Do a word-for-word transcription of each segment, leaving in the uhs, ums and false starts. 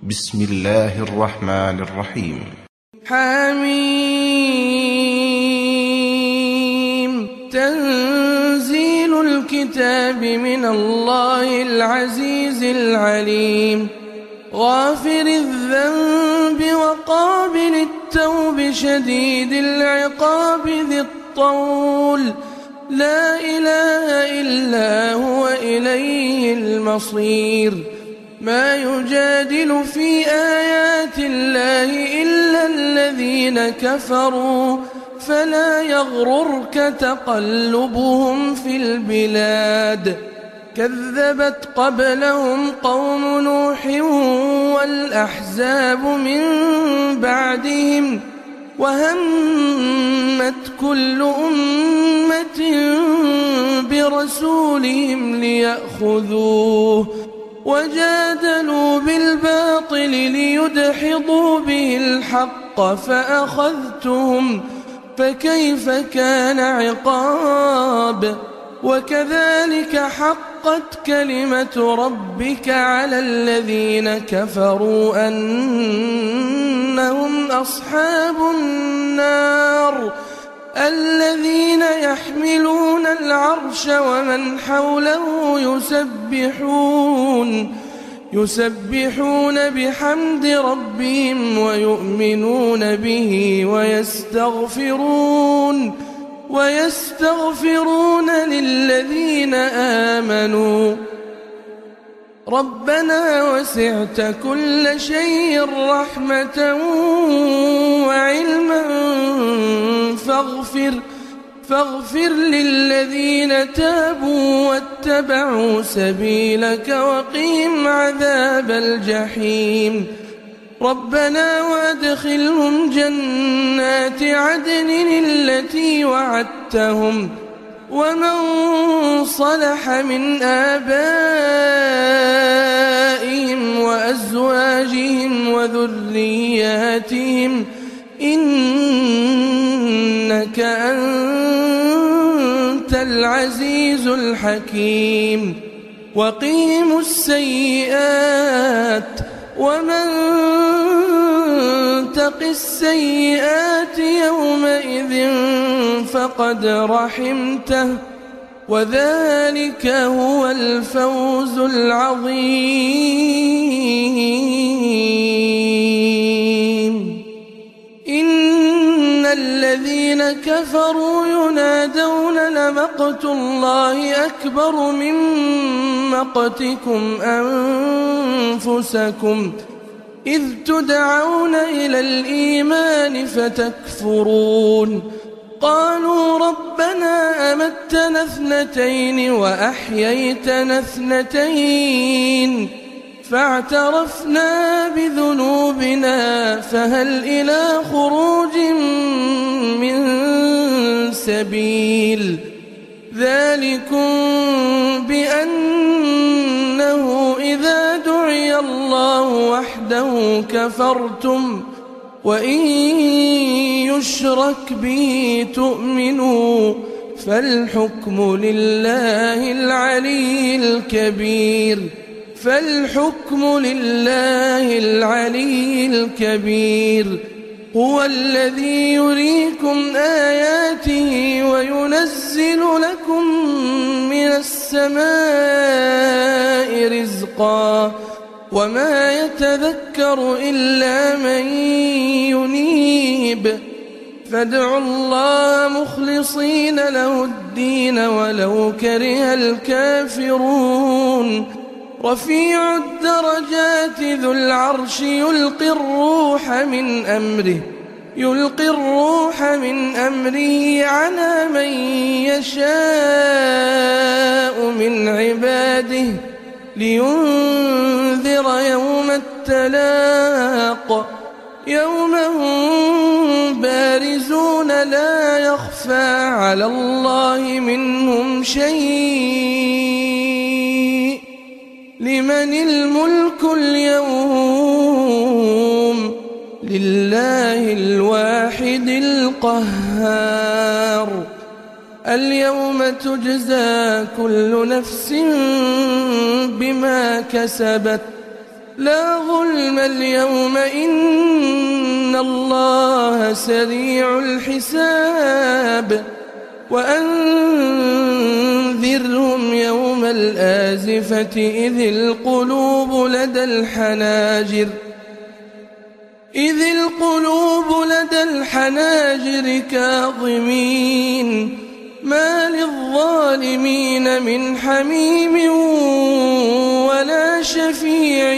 بسم الله الرحمن الرحيم. حميم. تنزيل الكتاب من الله العزيز العليم. غافر الذنب وقابل التوب شديد العقاب ذي الطول، لا إله إلا هو إليه المصير. ما يجادل في آيات الله إلا الذين كفروا، فلا يغررك تقلبهم في البلاد. كذبت قبلهم قوم نوح والأحزاب من بعدهم، وهمت كل أمة برسولهم ليأخذوه، وجادلوا بالباطل ليدحضوا به الحق فأخذتهم، فكيف كان عقاب. وكذلك حقت كلمة ربك على الذين كفروا أنهم أصحاب النار، الذين يحملون العرش ومن حوله يسبحون يسبحون بحمد ربهم ويؤمنون به ويستغفرون ويستغفرون للذين آمنوا ربنا وسعت كل شيء رحمة وعلما فاغفر فاغفر للذين تابوا واتبعوا سبيلك وقهم عذاب الجحيم. ربنا وادخلهم جنات عدن التي وعدتهم ومن صلح من آبائهم وأزواجهم وذرياتهم إنك أنت العزيز الحكيم. وقهم السيئات ومن تق السيئات يومئذ فقد رحمته، وذلك هو الفوز العظيم. إن الذين كفروا ينادون لمقت الله أكبر من مقتكم أنفسكم إذ تدعون إلى الإيمان فتكفرون. قالوا ربنا أمتنا اثنتين وأحييتنا اثنتين فاعترفنا بذنوبنا فهل إلى خروج من سبيل. ذلكم بأنه إذا دعي الله وحده كفرتم وإن يشرك به تؤمنوا، فالحكم لله العلي الكبير فالحكم لله العلي الكبير. هو الذي يريكم آياته وينزل لكم من السماء رزقا، وما يتذكر إلا من ينيب. فادعوا الله مخلصين له الدين ولو كره الكافرون. رفيع الدرجات ذو العرش يلقي الروح من أمره يلقي الروح من أمره على من يشاء من عباده لينذر يوم التلاق، يوم هم بارزون لا يخفى على الله منهم شيء. لمن الملك اليوم؟ لله الواحد القهار. اليوم تجزى كل نفس بما كسبت لا ظلم اليوم إن الله سريع الحساب وأنذرهم يوم الآزفة إذ القلوب لدى الحناجر إذ القلوب لدى الحناجر كاظمين ما للظالمين من حميم ولا شفيع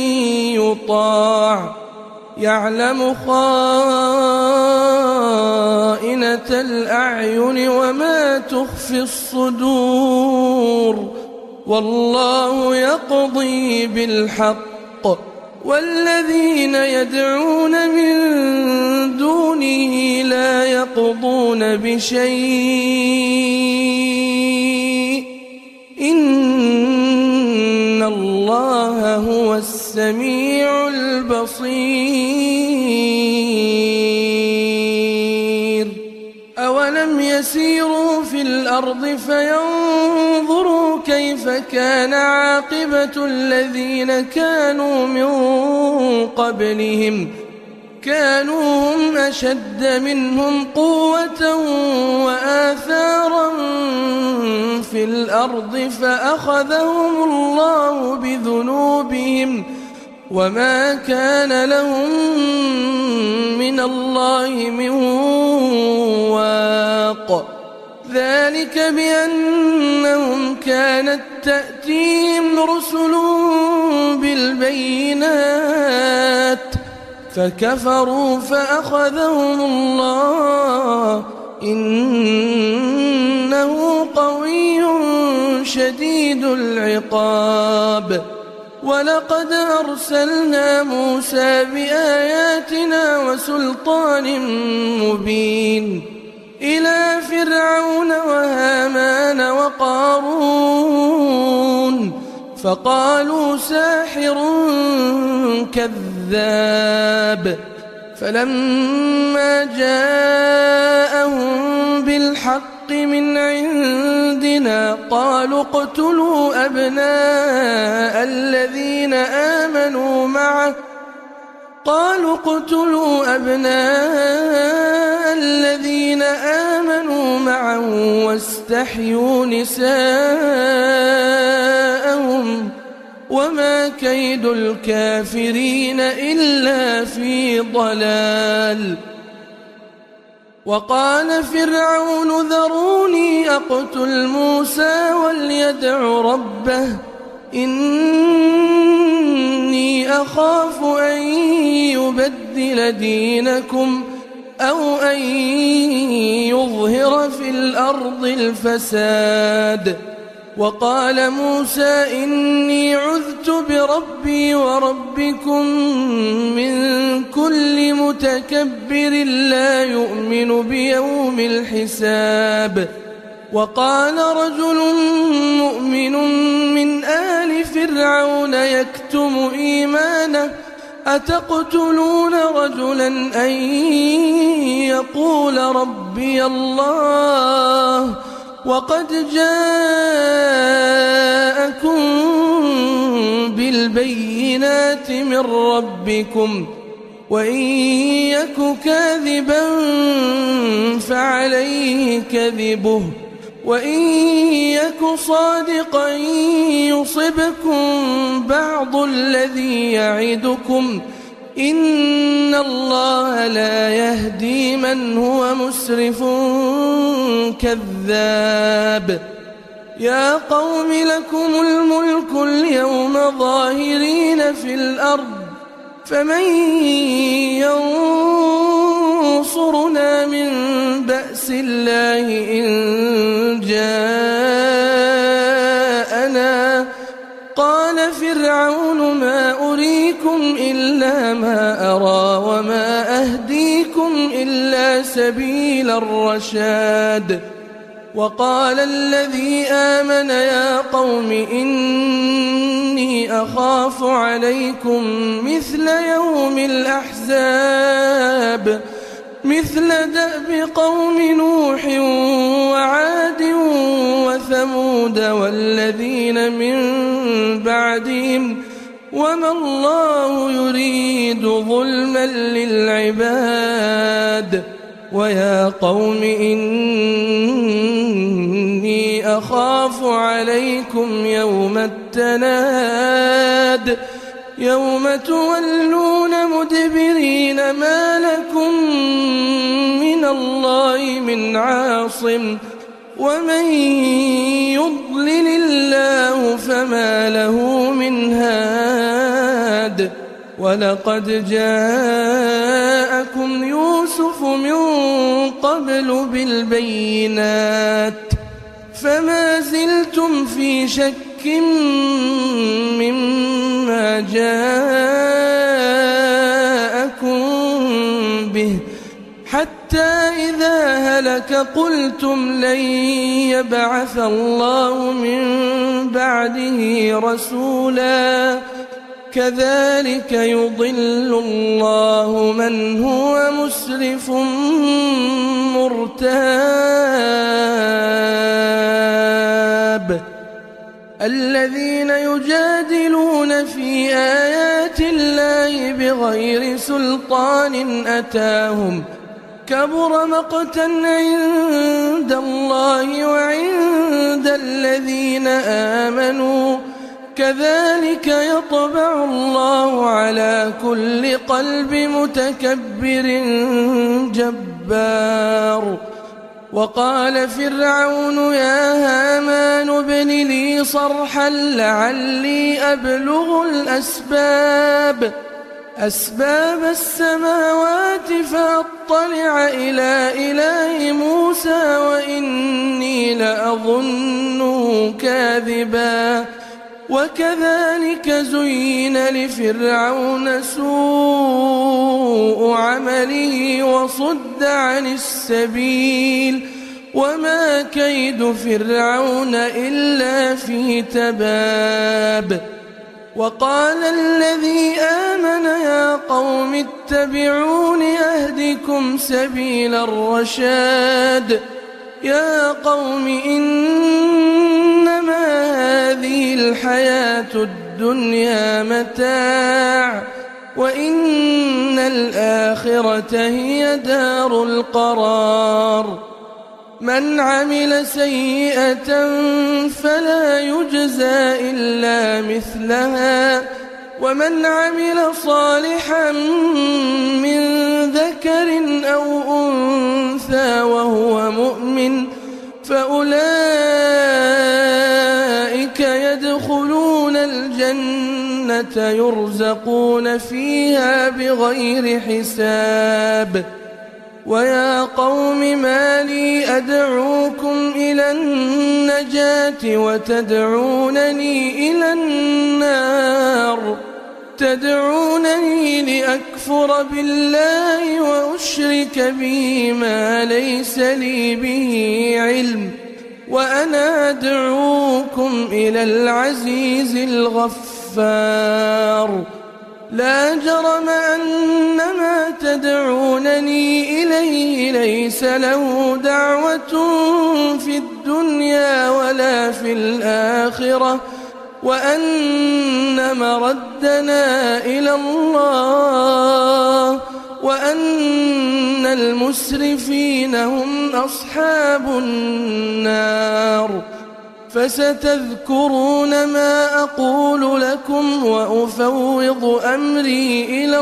يطاع يعلم خائنة الأعين وما تخفي الصدور والله يقضي بالحق والذين يدعون من دونه لا يقضون بشيء إن الله هو السميع البصير أولم يسيروا في الأرض فينظروا كيف كان عاقبة الذين كانوا من قبلهم كانوا هم أشد منهم قوة وآثارا في الأرض فأخذهم الله بذنوبهم وما كان لهم من الله من واق ذلك بأنهم كانت تأتيهم رسل بالبينات فكفروا فأخذهم الله إنه قوي شديد العقاب ولقد أرسلنا موسى بآياتنا وسلطان مبين إلى فرعون وهامان وقارون فقالوا ساحر كذاب فلما جاءهم بالحق من عندنا قالوا اقتلوا أبناء الذين آمنوا معه قالوا اقتلوا أبناء الذين آمنوا معه واستحيوا نساءهم وما كيد الكافرين إلا في ضلال وقال فرعون ذروني أقتل موسى وليدع ربه إني أخاف أن يبدل دينكم أو أن يظهر في الأرض الفساد وقال موسى إني عذت بربي وربكم من كل متكبر لا يؤمن بيوم الحساب وقال رجل مؤمن من آل فرعون يكتم إيمانه أتقتلون رجلا أن يقول ربي الله وقد جاءكم بالبينات من ربكم وإن يك كاذبا فعليه كذبه وإن يك صادقا يصبكم بعض الذي يعدكم إن الله لا يهدي من هو مسرف كذاب يا قوم لكم الملك اليوم ظاهرين في الأرض فمن ينصرنا من بأس الله إن جاءنا قال فرعون ما أريكم إلا ما أرى وما أهديكم إلا سبيل الرشاد وقال الذي آمن يا قوم إني أخاف عليكم مثل يوم الأحزاب مثل دأب قوم نوح وعاد وثمود والذين من بعدهم وما الله يريد ظلما للعباد. ويا قوم إني أخاف عليكم يوم التناد يوم تولون مدبرين ما لكم من الله من عاصم ومن يضلل الله فما له من هاد. ولقد جاءكم يوسف من قبل بالبينات فما زلتم في شك مما جاءكم به حتى إذا هلك قلتم لن يبعث الله من بعده رسولا كذلك يضل الله من هو مسرف مرتاب. الذين يجادلون في آيات الله بغير سلطان أتاهم كبر مقتا عند الله وعند الذين آمنوا كذلك يطبع الله على كل قلب متكبر جبار. وقال فرعون يا هامان ابن لي صرحا لعلي أبلغ الأسباب أسباب السماوات فأطلع إلى إله موسى وإني لأظنه كاذبا. وكذلك زين لفرعون سوء عمله وصد عن السبيل وما كيد فرعون إلا في تباب. وقال الذي آمن يا قوم اتبعون أهدكم سبيل الرشاد. يا قوم إنما هذه الحياة الدنيا متاع وإن الآخرة هي دار القرار. من عمل سيئة فلا يجزى إلا مثلها ومن عمل صالحا من ذكر أو أنثى وهو مؤمن فأولئك يدخلون الجنة يرزقون فيها بغير حساب. ويا قوم ما لي أدعوكم إلى النجاة وتدعونني إلى النار تدعونني لأكفر بالله وأشرك به ما ليس لي به علم وأنا أدعوكم إلى العزيز الغفار. لا جرم أن ما تدعونني إليه ليس له دعوة في الدنيا ولا في الآخرة وأن مردنا إلى الله وأن المسرفين هم أصحاب النار. فستذكرون ما أقول لكم وأفوض أمري إلى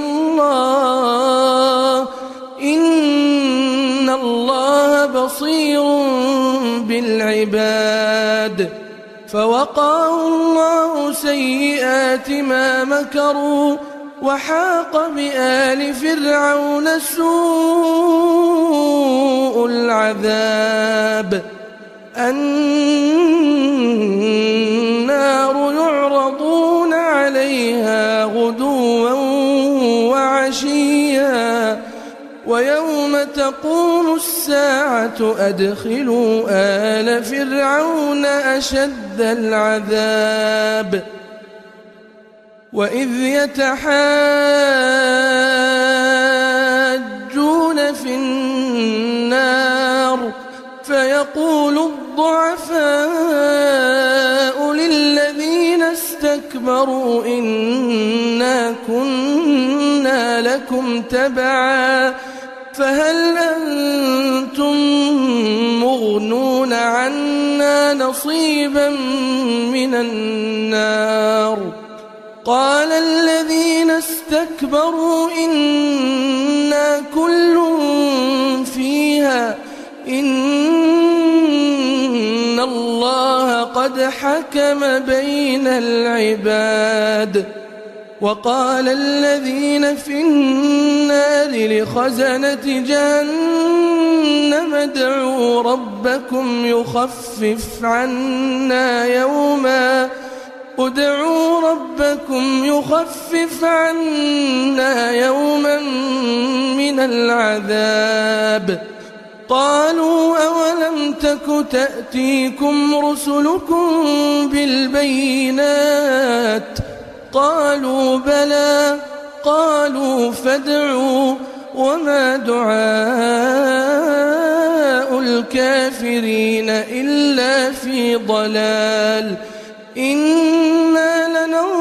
الله إن الله بصير بالعباد. فوقاه الله سيئات ما مكروا وحاق بآل فرعون سوء العذاب. النار يعرضون عليها غدوا وعشيا ويوم تقوم الساعة أدخلوا آل فرعون أشد العذاب. وإذ يتحاجون في النار فيقول الضعفاء للذين استكبروا اسْتَكْبَرُوا إِنَّا كُنَّا لَكُمْ تَبَعًا فَهَلْ أَنتُم مُّغْنُونَ عَنَّا نَصِيبًا مِّنَ النَّارِ قَالَ الَّذِينَ اسْتَكْبَرُوا إِنَّا كُلٌّ فِيهَا إِنَّ اللَّهَ قَدْ حَكَمَ بَيْنَ الْعِبَادِ وقال الذين في النار لخزنة جهنم ادعوا ربكم يخفف عنا يوما ادعوا ربكم يخفف عنا يوما من العذاب قالوا أولم تك تأتيكم رسلكم بالبينات قالوا بلى قالوا فادعوا وما دعاء الكافرين إلا في ضلال إنا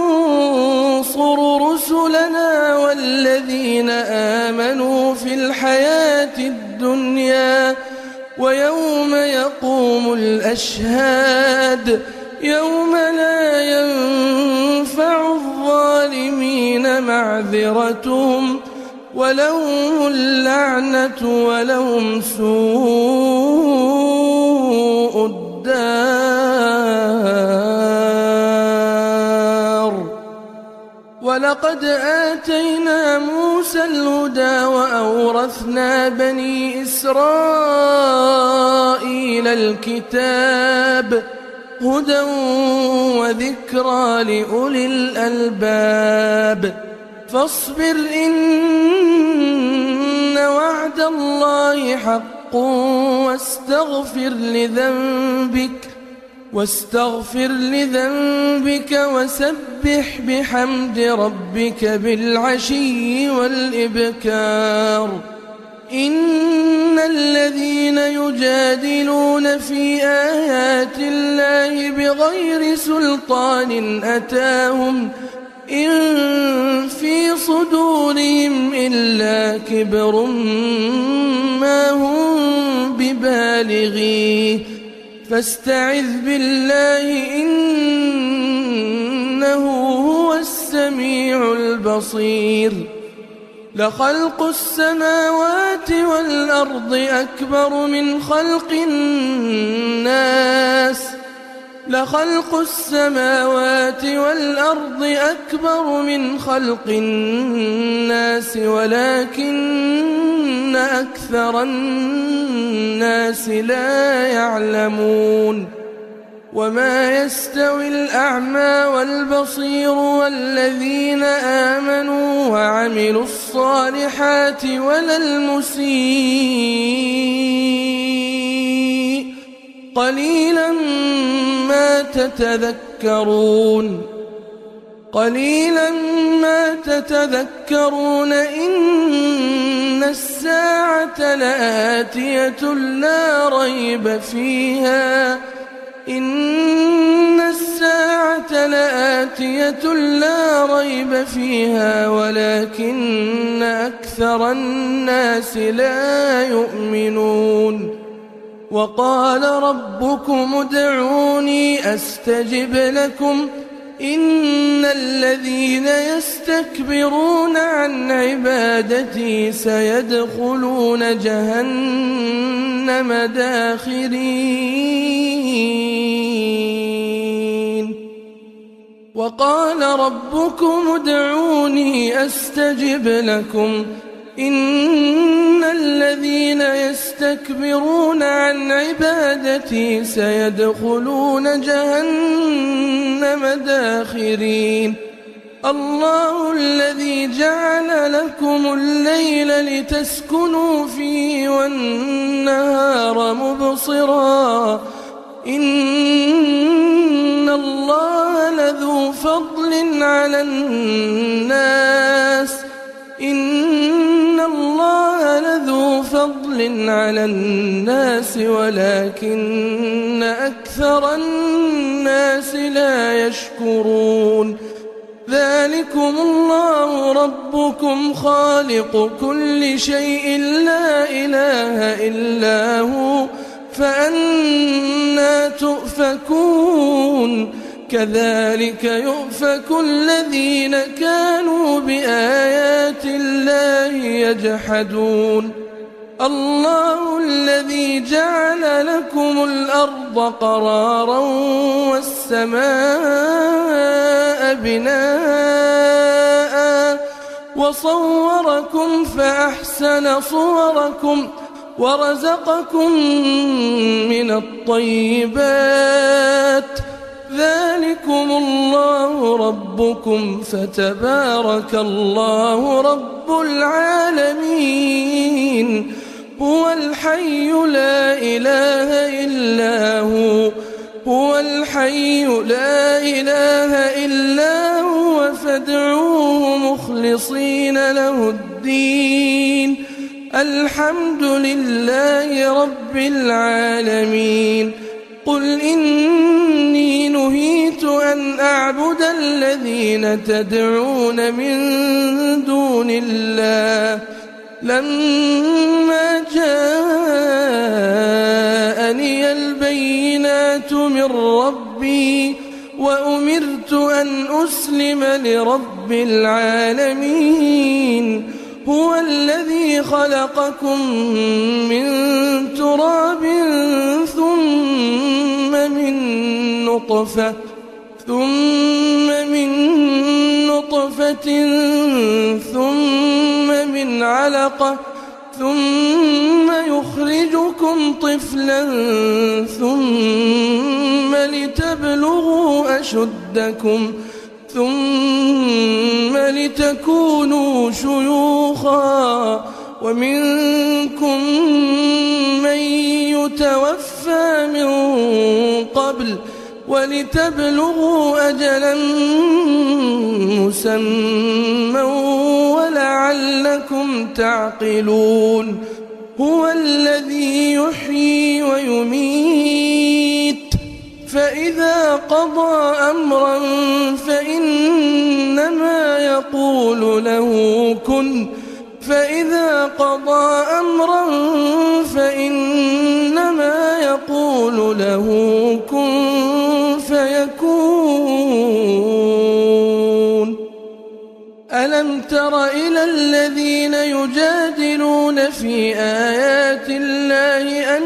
لننصر رسلنا والذين آمنوا في الحياة الدنيا ويوم يقوم الأشهاد يوم لا ينفع الظالمين معذرتهم ولهم اللعنة ولهم سوء الدار ولقد آتينا موسى الهدى وأورثنا بني إسرائيل الكتاب هدى وذكرى لأولي الألباب فاصبر إن وعد الله حق واستغفر لذنبك واستغفر لذنبك وسبح بحمد ربك بالعشي والإبكار إن الذين يجادلون في آيات الله بغير سلطان أتاهم إن في صدورهم إلا كبر ما هم ببالغيه فاستعذ بالله إنه هو السميع البصير لخلق السماوات والأرض أكبر من خلق الناس لخلق السماوات والأرض أكبر من خلق الناس ولكن أكثر الناس لا يعلمون وما يستوي الأعمى والبصير والذين آمنوا وعملوا الصالحات ولا المسيء قليلا ما تتذكرون قليلا ما تتذكرون إن الساعة لآتية لا ريب فيها إن الساعة لآتية لا ريب فيها ولكن أكثر الناس لا يؤمنون وقال ربكم ادعوني أستجب لكم إن الذين يستكبرون عن عبادتي سيدخلون جهنم داخرين وقال ربكم ادعوني أستجب لكم إن الذين يستكبرون عن عبادتي سيدخلون جهنم داخرين الله الذي جعل لكم الليل لتسكنوا فيه والنهار مبصرا إن الله لذو فضل على الناس إن الله لذو فضل على الناس ولكن أكثر الناس لا يشكرون ذلكم الله ربكم خالق كل شيء لا إله إلا هو فأنى تؤفكون كذلك يؤفك الذين كانوا بآيات الله يجحدون الله الذي جعل لكم الأرض قرارا والسماء بناء وصوركم فأحسن صوركم ورزقكم من الطيبات ذلكم الله ربكم فتبارك الله رب العالمين هو الحي لا إله إلا هو هو الحي لا إله إلا هو فادعوه مخلصين له الدين الحمد لله رب العالمين قل إني نهيت أن أعبد الذين تدعون من دون الله لما جاءني البينات من ربي وأمرت أن أسلم لرب العالمين هو الذي خلقكم من تراب ثم من نطفة ثم من نطفة ثم من علقة ثم يخرجكم طفلا ثم لتبلغوا أشدكم ثم لتكونوا شيوخا ومنكم من يتوفى من قبل ولتبلغوا أجلا مسمى ولعلكم تعقلون هو الذي يحيي ويميت فإذا قضى أمرا فإنما يقول له كن فإذا قضى أمرا فإنما يقول له كن فيكون ألم تر إلى الذين يجادلون في آيات الله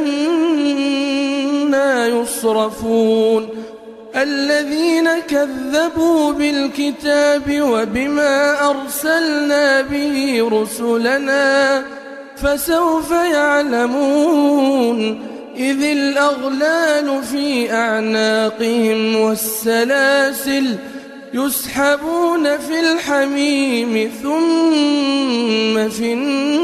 أنى يصرفون الذين كذبوا بالكتاب وبما أرسلنا به رسلنا فسوف يعلمون إذ الأغلال في أعناقهم والسلاسل يسحبون في الحميم ثم في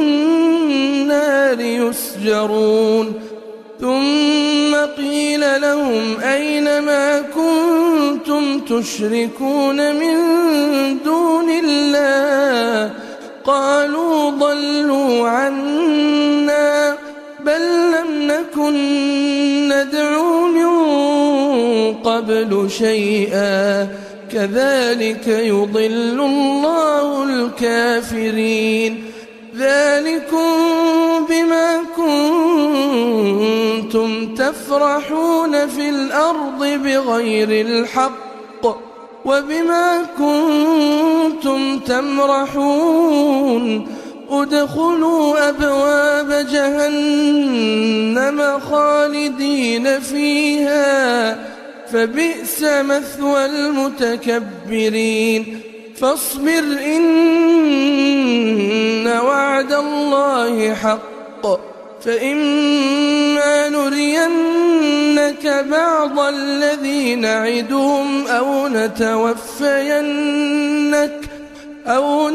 النار يسجرون ثم قيل لهم أين ما كنتم تشركون من دون الله قالوا ضلوا عنا بل لم نكن ندعو من قبل شيئا كذلك يضل الله الكافرين ذلكم بما كنتم تفرحون في الأرض بغير الحق وبما كنتم تمرحون ادخلوا أبواب جهنم خالدين فيها فبئس مثوى المتكبرين فاصبر إن وعد الله حق فإما نرينك بعض الذي نعدهم أو نتوفينك أو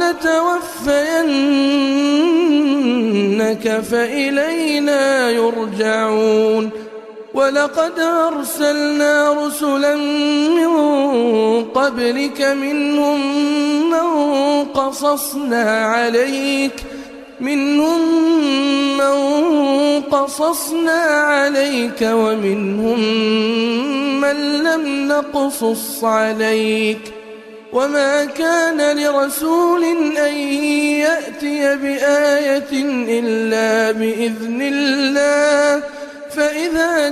نتوفينك فإلينا يرجعون ولقد أرسلنا رسلا من قبلك منهم من قصصنا عليك منهم من قصصنا عليك ومنهم من لم نقصص عليك وما كان لرسول أن يأتي بآية إلا بإذن الله فإذا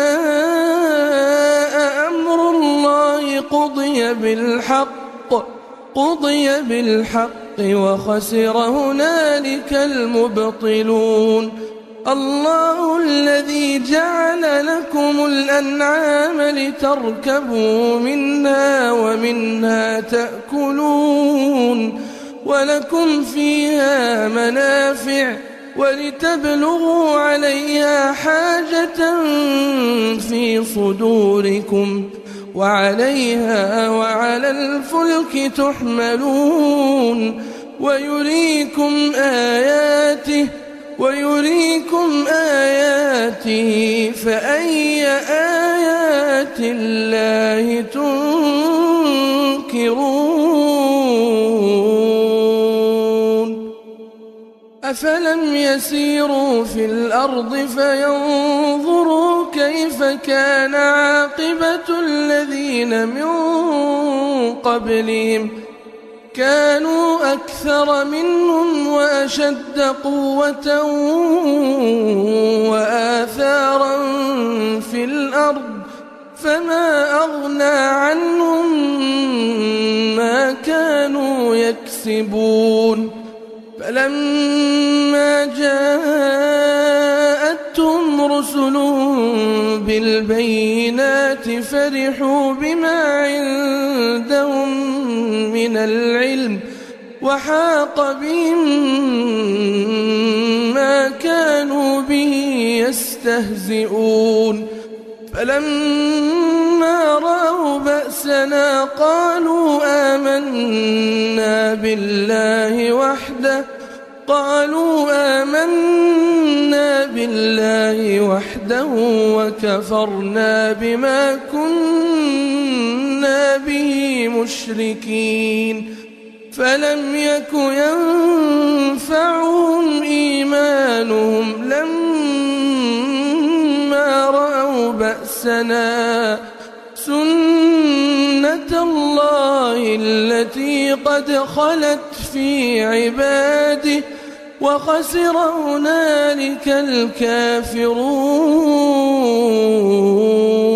جاء أمر الله قضي بالحق قضي بالحق وخسر هنالك المبطلون الله الذي جعل لكم الأنعام لتركبوا منها ومنها تأكلون ولكم فيها منافع ولتبلغوا عليها حاجة في صدوركم وعليها وعلى الفلك تحملون ويريكم آياته ويريكم آياته فأي آيات الله تنكرون أفلم يسيروا في الأرض فينظروا كيف كان عاقبة الذين من قبلهم كانوا أكثر منهم وأشد قوة وآثارا في الأرض فما أغنى عنهم ما كانوا يكسبون فلما جاءتهم رسلهم بالبينات فرحوا بما عندهم من العلم وحاق بهم ما كانوا به يستهزئون فلما رأوا بأسنا قالوا آمنا بالله وحده قالوا آمنا بالله وحده وكفرنا بما كنا به مشركين فلم يك ينفعهم إيمانهم لما رأوا بأسنا سنة الله التي قد خلت في عباده وخسر هنالك الكافرون.